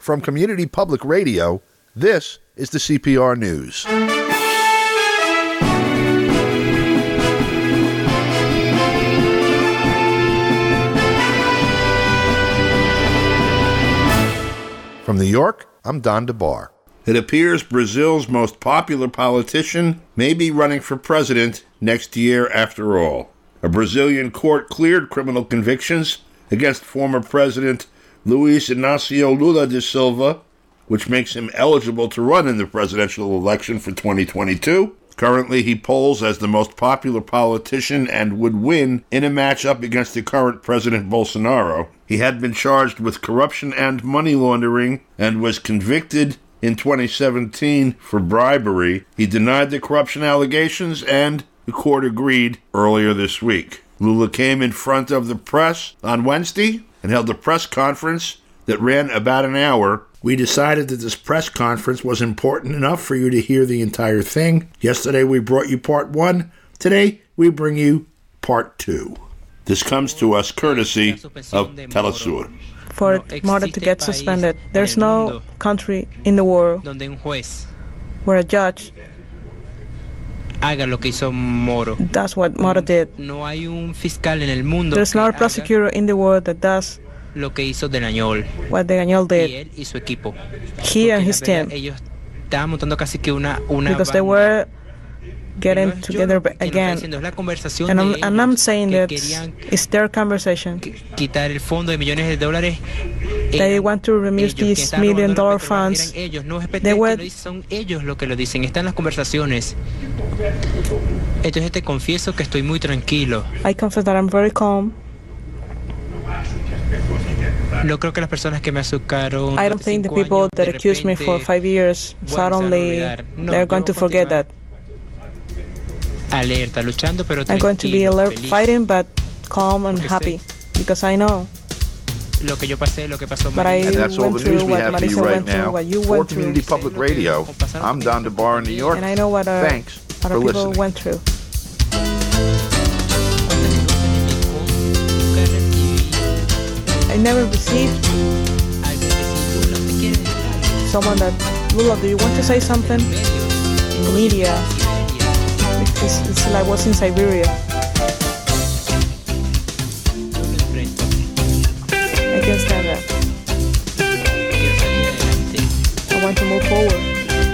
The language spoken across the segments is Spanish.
From Community Public Radio, this is the CPR News. From New York, I'm Don DeBar. It appears Brazil's most popular politician may be running for president next year after all. A Brazilian court cleared criminal convictions against former President Luiz Inácio Lula da Silva, which makes him eligible to run in the presidential election for 2022. Currently, he polls as the most popular politician and would win in a matchup against the current President Bolsonaro. He had been charged with corruption and money laundering and was convicted in 2017 for bribery. He denied the corruption allegations and the court agreed earlier this week. Lula came in front of the press on Wednesday and held a press conference that ran about an hour. We decided that this press conference was important enough for you to hear the entire thing. Yesterday we brought you part 1. Today we bring you part 2. This comes to us courtesy of Telesur. For Moro to get suspended, there's no country in the world where a judge does what Moro did. There's not a prosecutor in the world that does what De Gañol did. He and his team, because they were getting together again. And I'm saying that it's their conversation. They want to remove these $1 million funds. They were. I confess that I'm very calm. I don't think the people that accused me for 5 years, suddenly they're going to forget that. I'm going to be alert, fighting, but calm and happy, because I know. But and that's all the news we have for you right now. For Community Public Radio, I'm Don DeBar in New York. And I know what Thanks other for people listening. went through. I never received someone that, Lula, do you want to say something? In the media. It's like I was in Siberia. I can't stand that. I want to move forward.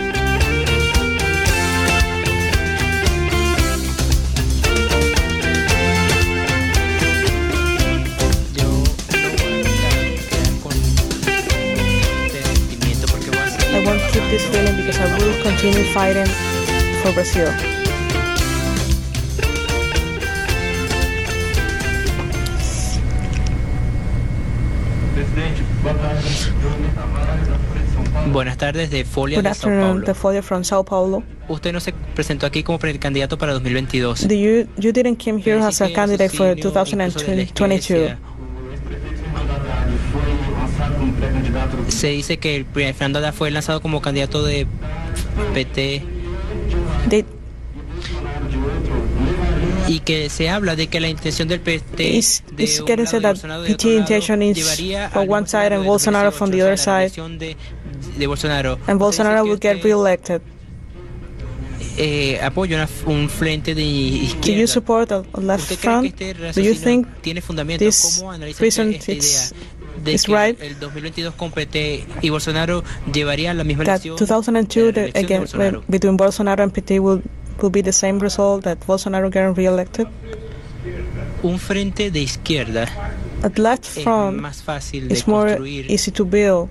I won't keep this feeling because I will continue fighting for Brazil. Buenas tardes, de Folia Good de Sao afternoon, Paulo. the Folia from Sao Paulo. Usted no se presentó aquí como precandidato para 2022. You didn't come here as a candidate for 2022. Se dice que el Fernando Haddad fue lanzado como candidato de PT y que se habla de que la intención del PT It's getting said that PT intention is for one side and Bolsonaro from the other side, and Bolsonaro will get re-elected. Apoyo un frente de izquierda. Do you support a left front? Do you think this reason is right? El 2022 con PT y Bolsonaro llevaría la misma That 2002 again between Bolsonaro and PT will be the same result, that Bolsonaro getting re-elected? Un frente de izquierda A left front is more easy to build.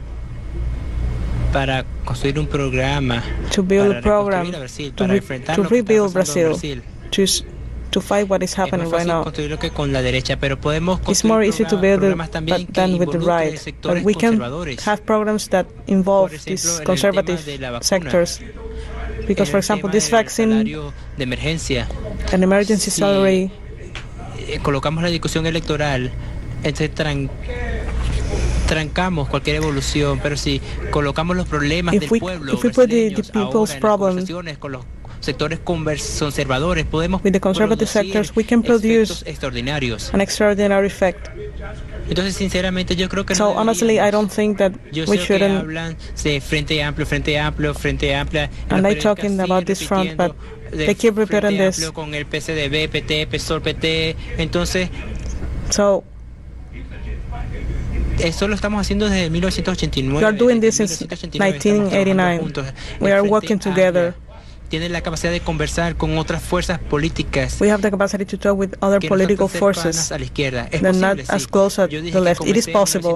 Para construir un programa, to build a program to rebuild Brazil, to fight what is happening right now. It's more easy to build it than with the right. But we can have programs that involve these conservative sectors. Because, for example, this vaccine, an emergency salary, colocamos la discusión electoral, trancamos cualquier evolución, pero si colocamos los problemas del pueblo, if we put the people's problems con los sectores conservadores, podemos with the conservative sectors, we can produce extraordinarios. an extraordinary effect. Entonces, sinceramente, yo creo que so honestly, I don't think that we shouldn't. Hablan de Frente Amplio, and they're talking about this front, but they keep repeating this. Con el PCDB, PT, PSOL, PT. Entonces, so eso lo estamos haciendo desde 1989. We are doing this since 1989. We are working together. Tienen la capacidad de conversar con otras fuerzas políticas. We have the capacity to talk with other political forces. A la izquierda. They're not as close at the left. It is possible.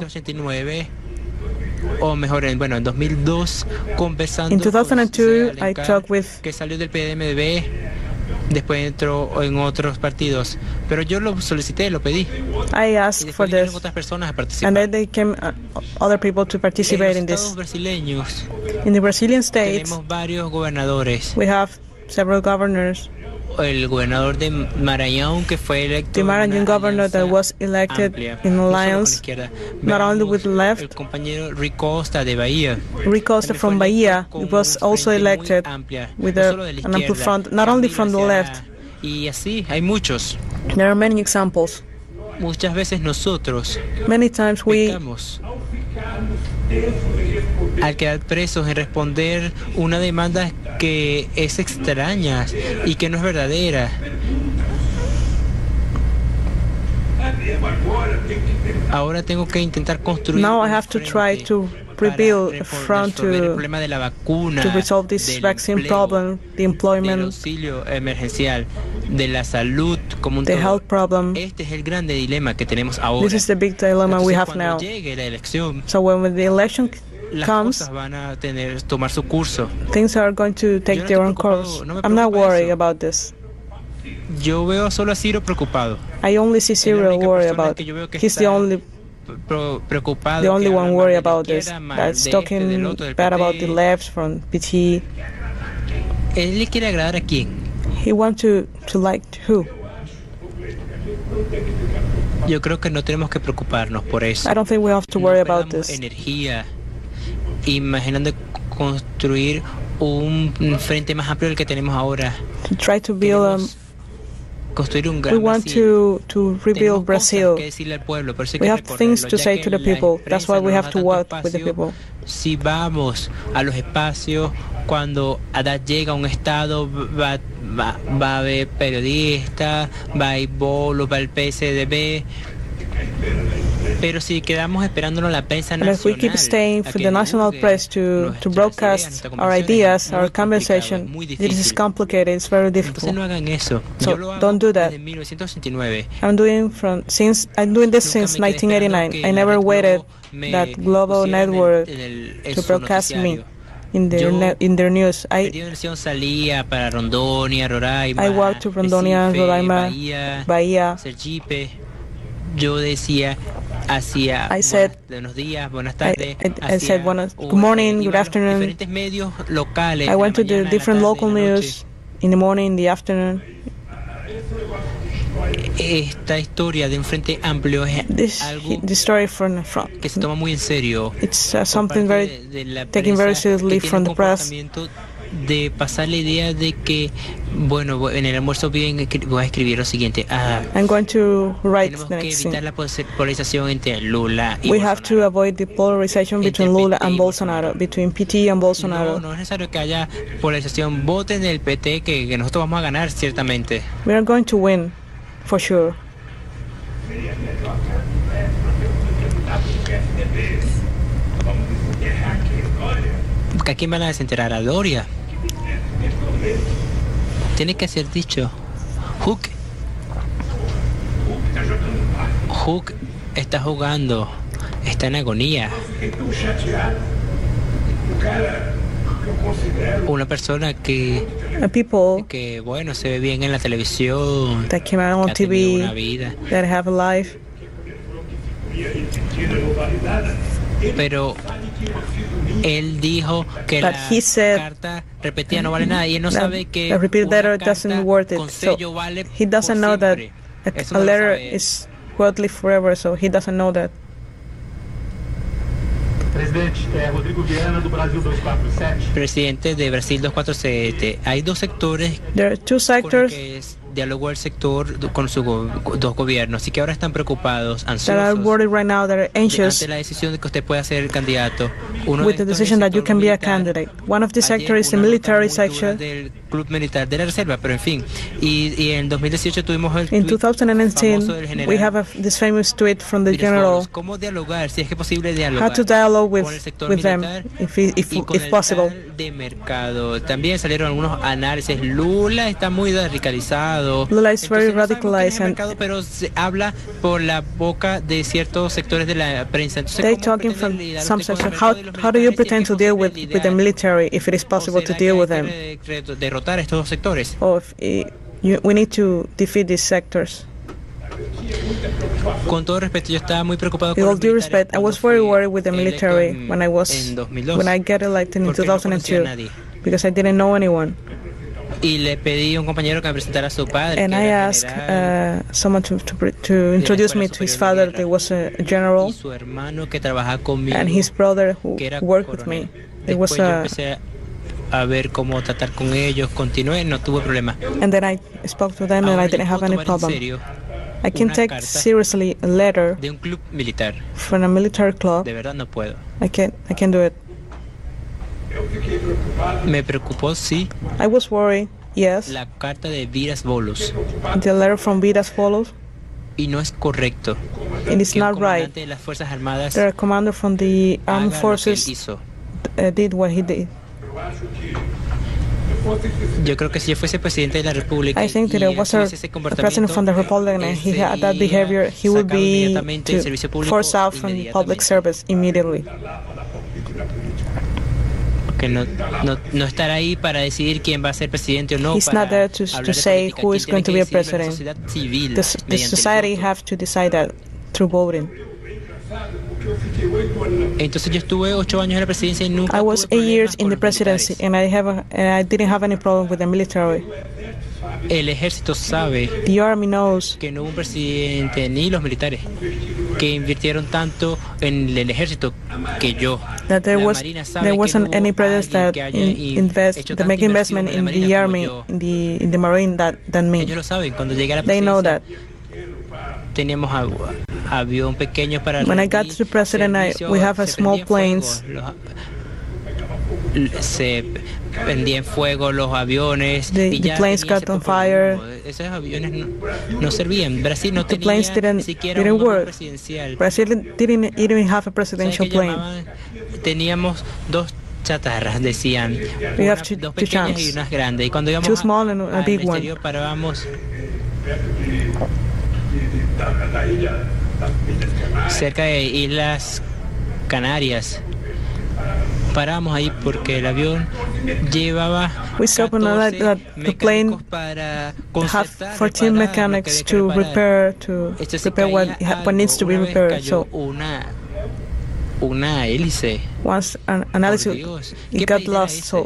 O mejor, en 2002, conversando. In 2002, I talked with. Que salió del PMDB, después entró en otros partidos. Pero yo lo solicité, lo pedí. I asked for this. Otras personas a participar. And then they came other people to participate in this. Brasileños, in the Brazilian states, tenemos varios gobernadores. We have several governors. El gobernador de Maranhão, que fue electo. The Maranhão governor that was elected in alliance, not only with the left. El compañero Rui Costa de Bahia. Rui Costa from Bahia was also elected with an ample front, not only from the left. Y así hay muchos. There are many examples. Muchas veces nosotros many times we pecamos al quedar presos en responder una demanda que es extraña y que no es verdadera. Ahora tengo que intentar construir. Now I have to try to rebuild a front to resolve this vaccine problem, the employment, del auxilio emergencial, de la salud como un the todo. health problem. Este es el grande dilema que tenemos ahora. This is the big dilemma Entonces, we have now. Llegue la elección, so when the election las comes, cosas van a tomar su curso. Things are going to take their own course. I'm not worried about this. Yo veo solo a Ciro preocupado. I only see Ciro worried about. He's the only one worried about this. That's talking bad about the left from PT. ¿Él le quiere agradar a quién? He wants to like who? Yo creo que no tenemos que preocuparnos por eso. I don't think we have to worry about this. Energía, imaginando construir un frente más amplio del que tenemos ahora. To try to build construir un gran we want to rebuild Brazil. Pueblo, we have things to say to the people. That's why we have to work with the people. Si vamos a los espacios, cuando Haddad llega a un estado, va a haber periodistas, va a ir bolos, va el PSDB. Pero si quedamos esperándonos la prensa nacional, if we keep staying for the national press to broadcast our ideas, our conversation, it is complicated. It's very difficult. No hagan eso. So don't do that. I'm doing this since 1989. I never waited that global network to broadcast me in their news. I walked to Rondônia, Roraima, Bahia. Yo decía, I said, buenos días, buenas tardes. I said, good morning, good afternoon. Diferentes medios locales. I went to the different local news in the morning, in the afternoon. Esta historia de un frente amplio es algo que se toma muy en serio. It's something taken very seriously from the press. De pasar la idea de que, bueno, en el almuerzo voy a escribir lo siguiente. I'm going to write tenemos the que next evitar thing. la polarización entre Lula y We Bolsonaro. have to avoid the polarization between Lula and Bolsonaro, between PT and Bolsonaro. No es necesario que haya polarización. Voten el PT, que nosotros vamos a ganar, ciertamente. We are going to win, for sure. ¿A quién van a desenterrar? ¿A Doria? Tiene que ser dicho. Huck está jugando, está en agonía. Una persona que bueno, se ve bien en la televisión, that came out on que ha tenido TV, una vida, that have a life. pero él dijo que But he said carta repetida no vale nada y él no that sabe que the repeated una letter carta doesn't worth it. con So sello vale he doesn't por know that siempre. a Eso no lo letter sabe él. is worthy forever, so he doesn't know that. Presidente de Brasil 247. Hay dos sectores There are two con los sectors que diálogo del sector con sus dos gobiernos, así que ahora están preocupados, ansiosos, right now, ante la decisión de que usted pueda ser el candidato. With the decision that you can be a candidate. One of the sectors is the military sector. Del Club Militar de la Reserva, pero en fin, y en 2018 tuvimos el In 2018, we have this famous tweet from the general. ¿Cómo dialogar, si es que posible dialogar? How to dialogue con el sector militar them, if possible. De mercado. También salieron algunos análisis. Lula está muy radicalizado. Lula is very radicalized, mercado, pero se habla por la boca de ciertos sectores de la prensa. Entonces, they talking from some section. How do you pretend to deal with the military if it is possible to deal with them? Derrotar estos dos sectores. We need to defeat these sectors. Con todo respeto, yo estaba muy preocupado con all due respect, I was very worried with the military when I get elected in 2002 because I didn't know anyone. Y le pedí a un compañero que me presentara a su padre. And I asked someone to introduce me to his father, that was a general, y su hermano que trabajaba conmigo, and his brother who worked with me. It was empecé a ver cómo tratar con ellos, continué, no tuve problema. And then I spoke to them, and I didn't have any problem. I can take seriously a letter de un club militar. From a military club. De verdad no puedo. I can do it. Me preocupó, sí. I was worried, yes. La carta de Vidas Volos. The letter from Vidas Volos. Y no es correcto. It is not right. De las Fuerzas Armadas, the commander from the armed forces did what he did. Yo creo que si yo fuese presidente de la República, I think that it was a president from the Republic and he had that behavior, he would be forced out from public service immediately. Que no estar ahí para decidir quién va a ser presidente o no. He's not there to say who is going to be a president. The society have to decide that through voting. Entonces yo estuve 8 años en la presidencia y nunca. I was 8 years in the presidency and I didn't have any problem with the military. El ejército sabe the army knows que no hubo un presidente ni los militares que invirtieron tanto en el ejército que yo. That there wasn't any president that make investment in the army, in the marine than me. Ellos lo saben. Cuando llegué a la they know that. Teníamos avión pequeño para. When I got to the president, we have a small planes. Se prendían fuego los aviones. The planes got on fire. Esos aviones no servían. Brasil no tenía planes ni siquiera un work. presidencial. Brazil didn't even have a presidential plane. Teníamos dos chatarras, decían. We have dos pequeñas y unas grandes. Y cuando íbamos two small and a big one. Parábamos cerca de Islas Canarias. Paramos ahí porque el avión llevaba 14 the plane have 14 mechanics to repair what needs to be repaired. So una hélice. Once an hélice it got lost. So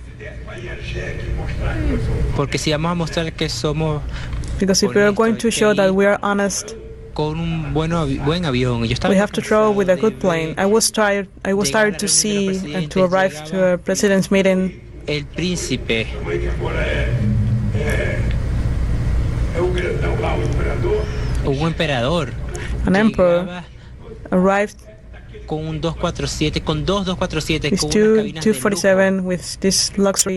porque si vamos a mostrar que somos, because if we are going to show that we are honest, con un buen avión. We have to travel with a good plane. I was tired to see and to arrive to a president's meeting. El príncipe. Un emperador. An emperor arrived con un 247, con dos 247, with con two unas cabinas 247 with this luxury.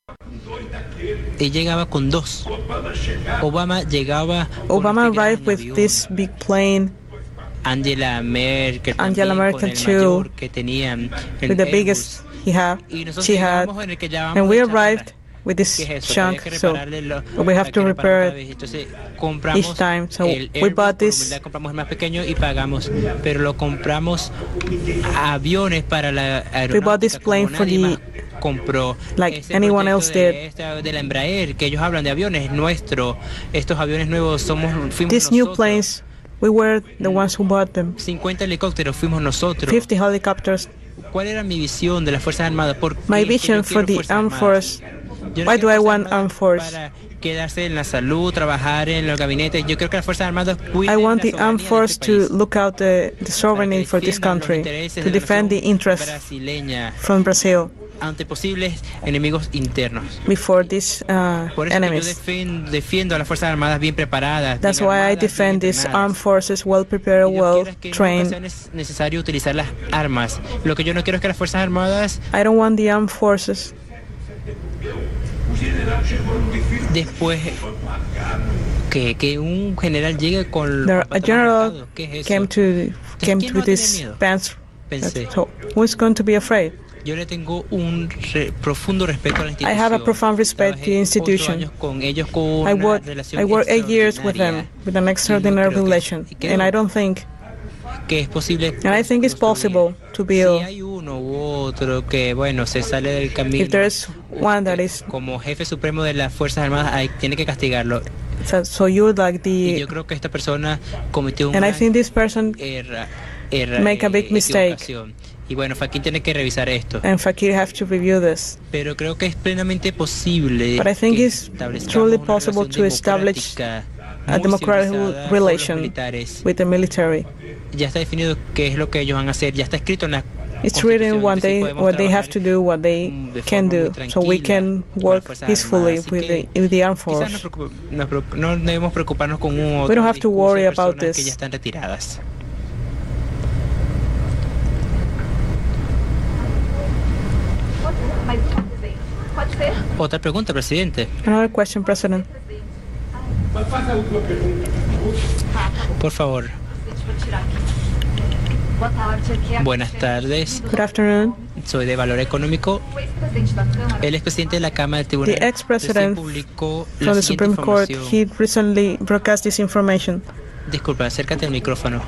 Él llegaba con dos. Obama arrived with this big plane. Angela Merkel too, que tenían with the biggest she had, and we arrived with this chunk, so we have to repair it each time. So we bought this. Compramos el más pequeño y pagamos, pero lo compramos aviones para la aeronáutica. We bought this plane for the compró like anyone else did. De la Embraer, que ellos hablan de aviones nuestros. Estos aviones nuevos fuimos These new planes, we were the ones who bought them. 50 helicópteros fuimos nosotros. 50 helicopters. ¿Cuál era mi visión de las Fuerzas Armadas? My vision for the armed force. Why do I want armed force? Para quedarse en la salud, trabajar en los gabinetes. Yo creo que las Fuerzas Armadas I want the armed force to look out the sovereignty for this country, to defend the interests from Brazil. ante posibles enemigos internos. Before these enemies. Yo defiendo a las Fuerzas Armadas bien preparadas. That's why I defend these armed forces, well prepared, well trained. No es necesario utilizar las armas. Lo que yo no quiero es que las Fuerzas Armadas. I don't want the armed forces. Después que un general llegue con a general came to this bench. So who is going to be afraid? Yo le tengo un profundo respeto a la institución. I have a profound respect to the institution. I worked 8 years with them, with an extraordinary relation, and I don't think que es posible. And I think it's possible to build. Si hay uno u otro que se sale del camino. If there's one that is como jefe supremo de las Fuerzas Armadas, tiene que castigarlo. So you like the. Y yo creo que esta persona cometió un and I think this person make a big mistake. Y Fakir tiene que revisar esto. And Fakir have to review this. Pero creo que es plenamente posible. But I think it's truly possible to establish a democratic relation with the military. Ya está definido qué es lo que ellos van a hacer. Ya está escrito en la. It's written what they have to do, what they can do, so we can work peacefully with the armed force. No debemos preocuparnos con un otro. We don't have to worry about this. Que ya están retiradas. Otra pregunta, presidente. Another question, President. Por favor. Buenas tardes. Good afternoon. Soy de Valor Económico. El expresidente de la Cámara del Tribunal. The ex-president from the Supreme Court, he recently broadcast this information. Disculpa, acércate al micrófono.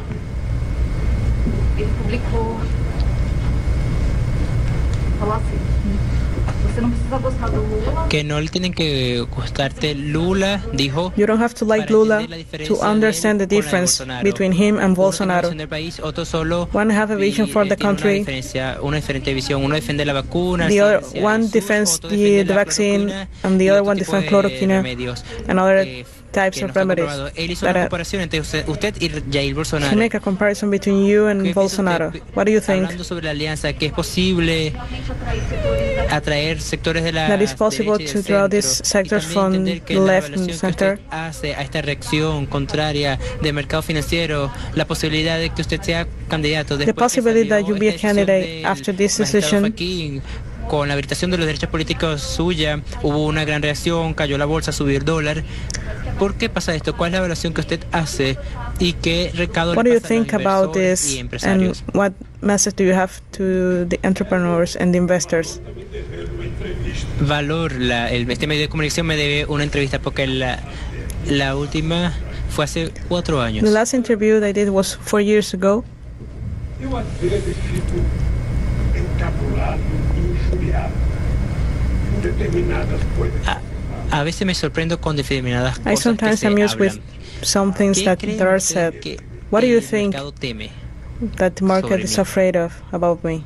Que no le tienen que gustarte Lula, dijo. You don't have to like Lula to understand the difference between him and Bolsonaro. One have a vision for the country. Una diferente visión. Uno defiende la vacuna. The other one defends the vaccine, and the other one defends chloroquine and other types of remedies. To make a comparison between you and Bolsonaro. What do you think? Sobre la alianza, que es posible atraer sectores de la that is possible to draw these sectors from the left and center. Hace a esta reacción contraria del mercado financiero, la posibilidad de que usted sea candidato. The possibility that you be a candidate after this decision. Con la habilitación de los derechos políticos suya, hubo una gran reacción, cayó la bolsa, subió el dólar. ¿Por qué pasa esto? ¿Cuál es la evaluación que usted hace y qué recaudo what le do you pasa a los think about this, and what message do you have to the entrepreneurs and the investors? Valor, este medio de comunicación me debe una entrevista porque la última fue hace 4 años. The last interview that I did was 4 years ago. A veces me sorprendo con determinadas cosas. I sometimes amuse with some things that are said. What do you think that the market is afraid of about me?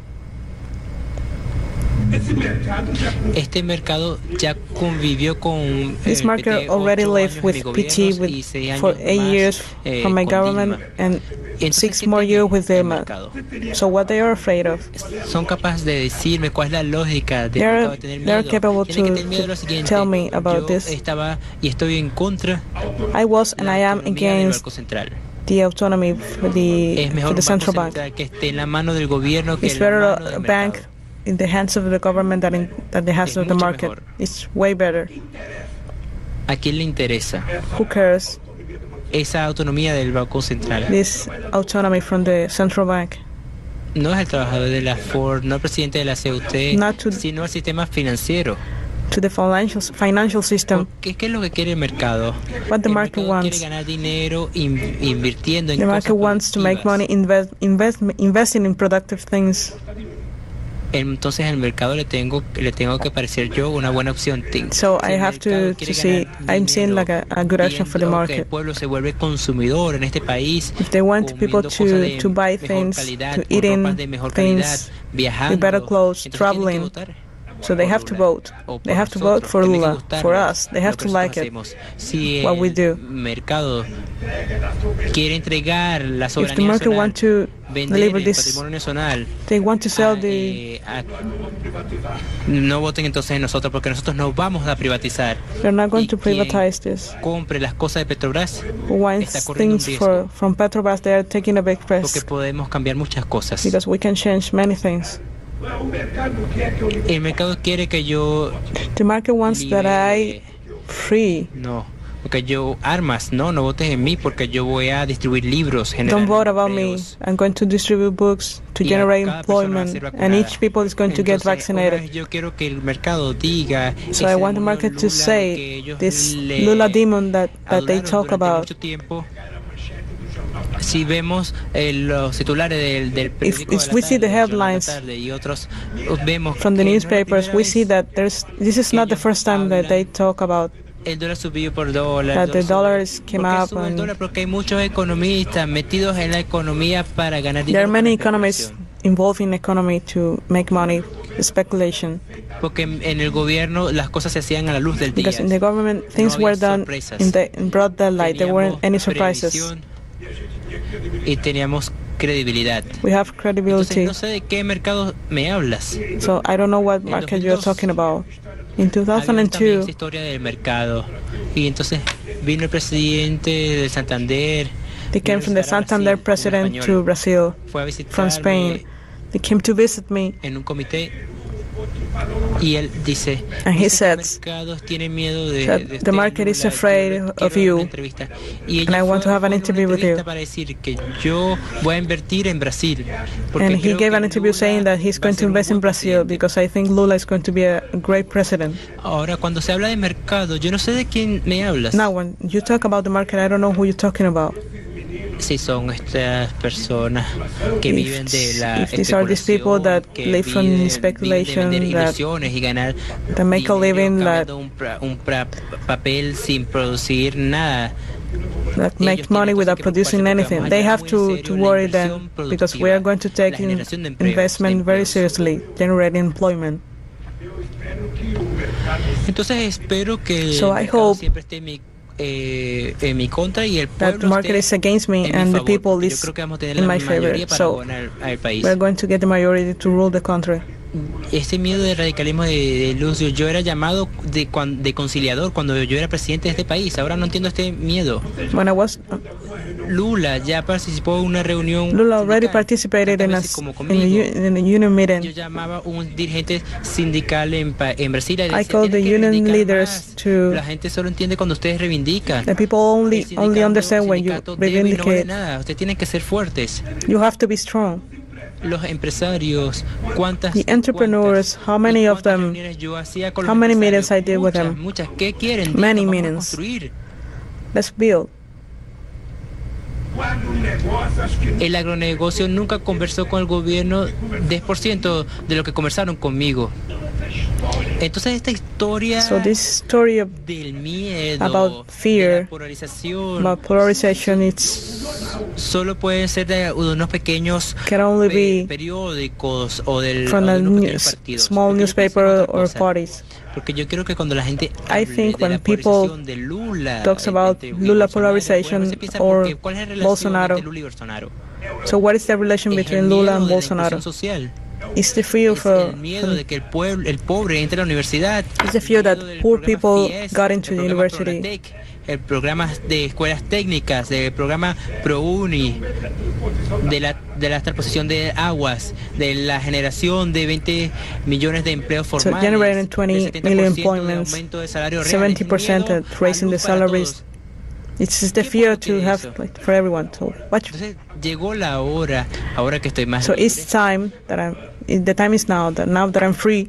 Este mercado ya convivió con. This market already lived with PT for 8 years from my government and 6 more years with the mercado. So what they are afraid of? Son capaces de decirme cuál es la lógica de tener miedo. They're capable to tell me about this. Estaba y estoy en contra. I was and I am against the autonomy for the central bank. Que esté en la mano del gobierno que it's better a bank in the hands of the government than in the hands of the market. Mejor. It's way better. ¿A quién le interesa? Who cares? Esa autonomía del Banco Central. This autonomy from the central bank. No es el trabajador de la Ford, no el presidente de la CUT, sino el sistema financiero. To the financial system. ¿Qué es lo que quiere el mercado? What the market wants. Quiere ganar dinero invirtiendo en the market wants to make money investing in productive things. Entonces al mercado le tengo que parecer yo una buena opción. So I have to see. I'm seeing like a good option for the market. El pueblo se vuelve consumidor en este país. If they want people to buy things, to eat in things, with better clothes, traveling. So they have to vote. They have to vote for Lula, for us. They have to like it, what we do. Mercado quiere entregar la soberanía if the market nacional, want to deliver this, patrimonio nacional, they want to sell the... no voten entonces en nosotros, porque nosotros no vamos a privatizar. They're not going to privatize this. Compre las cosas de Petrobras. Who wants things from Petrobras, they are taking a big risk. Porque podemos cambiar muchas cosas. Because we can change many things. El mercado quiere que yo... The market wants that I free. No, porque yo armas, no votes en mí, porque yo voy a distribuir libros. Don't vote about me. I'm going to distribute books to generate employment, and each people is going to get vaccinated. Yo quiero que el mercado diga. So I want the market to say this Lula demon that they talk about. Si vemos los titulares del periódico if we see the headlines y otros, vemos from the newspapers, we see that this is not the first time that they talk about el dólar subió por dólar, that the dollars came up. Sube el dólar porque hay muchos economistas metidos en la economía para ganar dinero. There are many economists involved in economy to make money, speculation. Porque en el gobierno las cosas se hacían a la luz del día. Because in the government things were done in broad daylight. There weren't any surprises. Y teníamos credibilidad. We have credibility. Entonces, no sé de qué mercado me hablas. So I don't know what market you're talking about. In 2002, historia del mercado. Y entonces vino el presidente del Santander. They came from the Santander president to Brazil from Spain. They came to visit me. En un comité. Y él dice, and he said that the market is afraid of you, and I want to have an interview with you. And he gave an interview saying that he's going to invest in Brazil because I think Lula is going to be a great president. Ahora, cuando se habla de mercado, yo no sé de quién me hablas. Now, when you talk about the market, I don't know who you're talking about. Si son estas personas que viven de la if these are these people that live from speculation, that make a living, that papel sin producir nada, that make money without producing anything, they have to worry then, because we are going to take investment very seriously, generating employment. Entonces espero que so I hope siempre esté en mi contra y el pueblo that the market is against me and the people is in my favor. So we're going to get the majority to rule the country. Este miedo de radicalismo de Lucio, yo era llamado de conciliador cuando yo era presidente de este país. Ahora no entiendo este miedo. When I was Lula ya participó en una reunión. Lula already participated in a union meeting. Yo llamaba a un dirigente sindical en Brasil. I called the union leaders to. La gente solo entiende cuando ustedes reivindican. The people only understand when you reivindicate. Ustedes tienen que ser fuertes. You have to be strong. Los empresarios, the entrepreneurs, how many of them, how many meetings I did with them? ¿Qué quieren? Many meetings. Let's build. El agronegocio nunca conversó con el gobierno 10% de lo que conversaron conmigo. Entonces esta historia del miedo, about fear, about polarization, solo puede ser de unos pequeños periódicos o de unos pequeños partidos. Small newspaper or parties. Porque yo creo que cuando la gente I think when people talks about Lula polarization or Bolsonaro, so what is the relation between Lula and Bolsonaro? It's the fear of el miedo de que el pobre entre a la universidad. It's the fear that poor people got into the university. El programa de escuelas técnicas, el programa ProUni, de la transposición de aguas, de la generación de 20 millones de empleos formales, so generating 20 million employments, 70% raising the salaries. It's the fear to have for everyone. So watch. Entonces llegó la hora, ahora que estoy más. So it's time that the time is now that I'm free.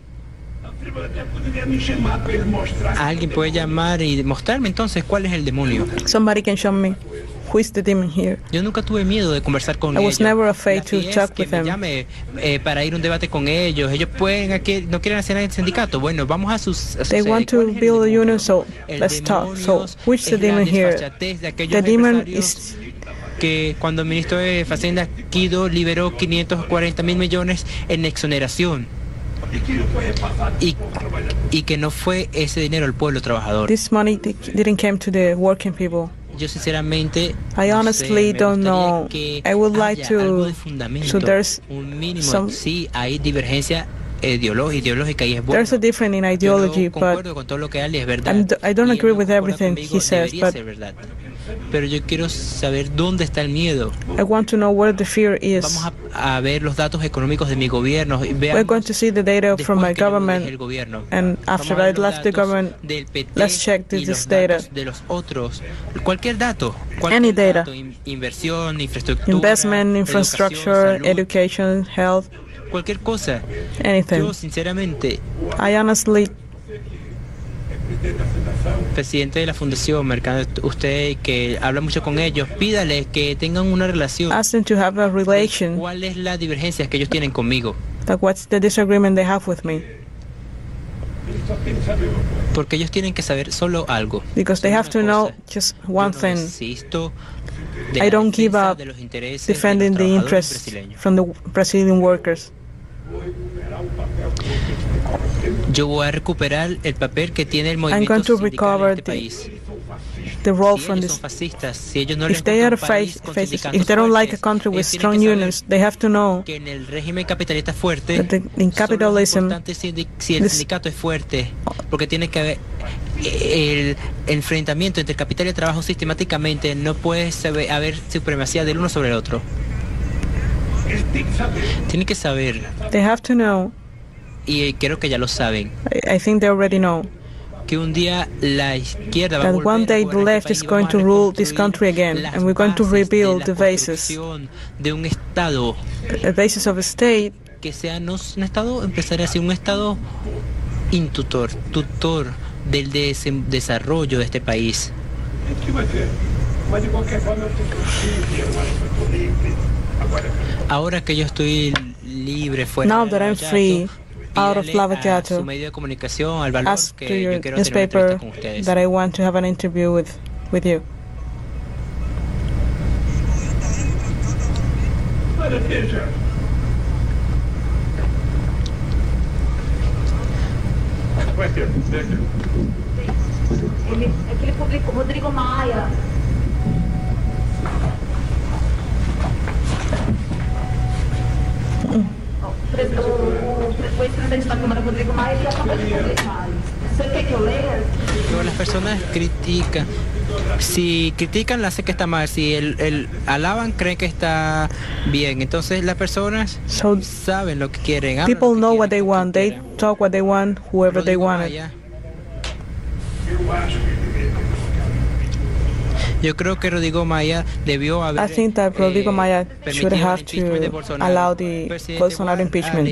Alguien puede llamar y mostrarme entonces cuál es el demonio. Somebody can show me who is the demon here. Yo nunca tuve miedo de conversar con ellos. I was never afraid to talk with them. Llame, para ir a un debate con ellos. Ellos no quieren hacer nada en el sindicato. Bueno, vamos a sus. They want to build a union, so let's talk. So which the demon here? The demon is que cuando el ministro de Hacienda Guido liberó 540 mil millones en exoneración. y que no fue ese dinero al pueblo trabajador. This money didn't come to the working people. Yo sinceramente I honestly don't know. I would like to. So there's un mínimo. Sí, hay divergencia ideológica y es bueno. There's a difference in ideology, but con todo lo que Ali es verdad. I don't agree with everything he says, but pero yo quiero saber dónde está el miedo. I want to know where the fear is. Vamos a ver los datos económicos de mi gobierno. We're going to see the data from my government, and after I left the government, let's check this data. De los otros, cualquier dato, any data, inversión, infraestructura, investment, infrastructure, education, health, cualquier cosa. Anything. Yo sinceramente, I honestly, presidente de la Fundación Mercado, usted que habla mucho con ellos, pídale que tengan una relación. Ask them to have a relation. ¿Cuál es la divergencia que ellos tienen conmigo? Like what's the disagreement they have with me? Porque ellos tienen que saber solo algo. Because they have to know just one thing. I don't give up defending the interests from the Brazilian workers. Yo voy a recuperar el papel que tiene el movimiento sindical en este país. The role si from ellos this. Son fascistas, si ellos no if they are fascists, if they don't like a country with strong unions, they have to know que en el régimen capitalista fuerte, that in capitalism, si el sindicato es fuerte, porque tiene que haber el enfrentamiento entre el capital y el trabajo sistemáticamente, no puede haber supremacía del uno sobre el otro. Tienen que saber. They have to know. Y creo que ya lo saben. I think they already know. Que un día la izquierda va a that one day the left is going to rule this country again, and we're going to rebuild the bases. De un estado. The basis of a state. Que sea no un estado, empezaría a ser un estado tutor del desarrollo de este país. Ahora que yo estoy libre fuera now that I'm free out of Lava Jato, su medio de comunicación, al valor ask que to your yo quiero newspaper con ustedes. that I want to have an interview with you. Aquele publicou Rodrigo Maia. O ex-presidente da Câmara, Rodrigo Maia, ele acabou de publicar. ¿Usted quer que eu leia? Las personas critican. Si critican, la sé que está mal. Si el alaban, creen que está bien. Entonces las personas saben lo que quieren. People know what they want. They talk what they want, whoever they want it. Yo creo que Rodrigo Maia debió haber. I think that Rodrigo Maia should have to allow the Bolsonaro impeachment.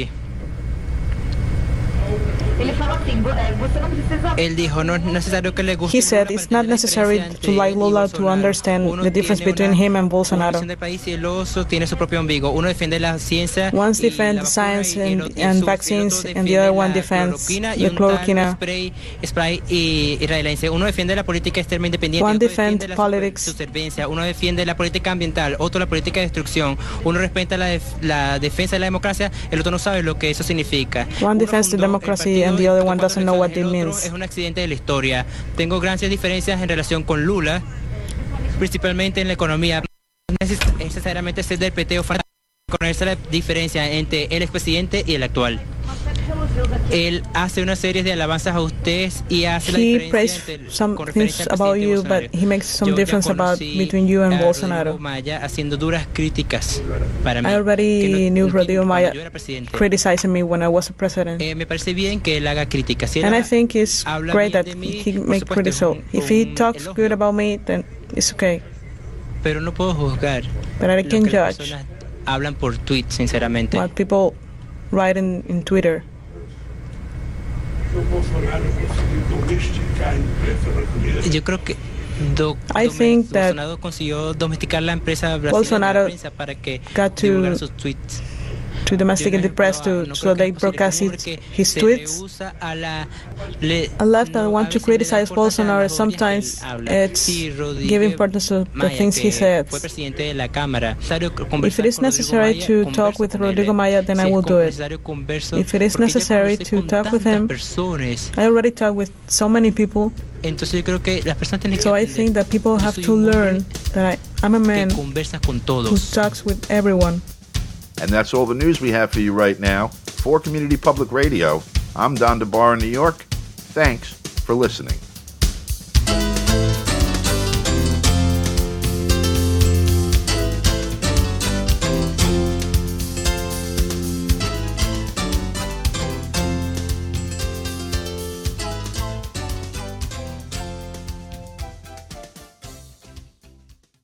Él dijo, no es necesario que le guste. He said it's not necessary to like Lula to understand the difference between him and Bolsonaro. Tiene su propio ombligo. Uno defiende la ciencia. One defends science and vaccines, and the other one defends the chloroquine. Spray israelense. Uno defiende la política externa independiente. One defends politics. Subserviencia. Uno defiende la política ambiental. Otro la política de destrucción. Uno respeta la defensa de la democracia. El otro no sabe lo que eso significa. One defends the democracy and the other one doesn't know what it means. Es un accidente de la historia. Tengo grandes diferencias en relación con Lula, principalmente en la economía. No es necesariamente ser del PT o conocerse la diferencia entre el expresidente y el actual. Él hace una serie de alabanzas a ustedes y hace la diferencia con referencia al about you, but he makes some difference about between you and Bolsonaro. Maya haciendo duras críticas para mí. I already knew Rodrigo Maia criticizing me when I was a president. Me parece bien que él haga críticas. And I think it's great that he makes criticism. If he talks good about me, then it's okay. Pero no puedo juzgar. But I can judge. Hablan por tweet, sinceramente. What people write in Twitter. Yo creo que Bolsonaro consiguió domesticar la empresa brasileña para que divulgara sus tweets. to domesticate the press so they broadcast his tweets. A left that want to criticize Bolsonaro, sometimes it's giving importance to the things he said. If it is necessary to talk with Rodrigo Maya, then I will do it. If it is necessary to talk with him, I already talked with so many people. So I think that people have to learn that I'm a man who talks with everyone. And that's all the news we have for you right now. For Community Public Radio, I'm Don DeBar in New York. Thanks for listening.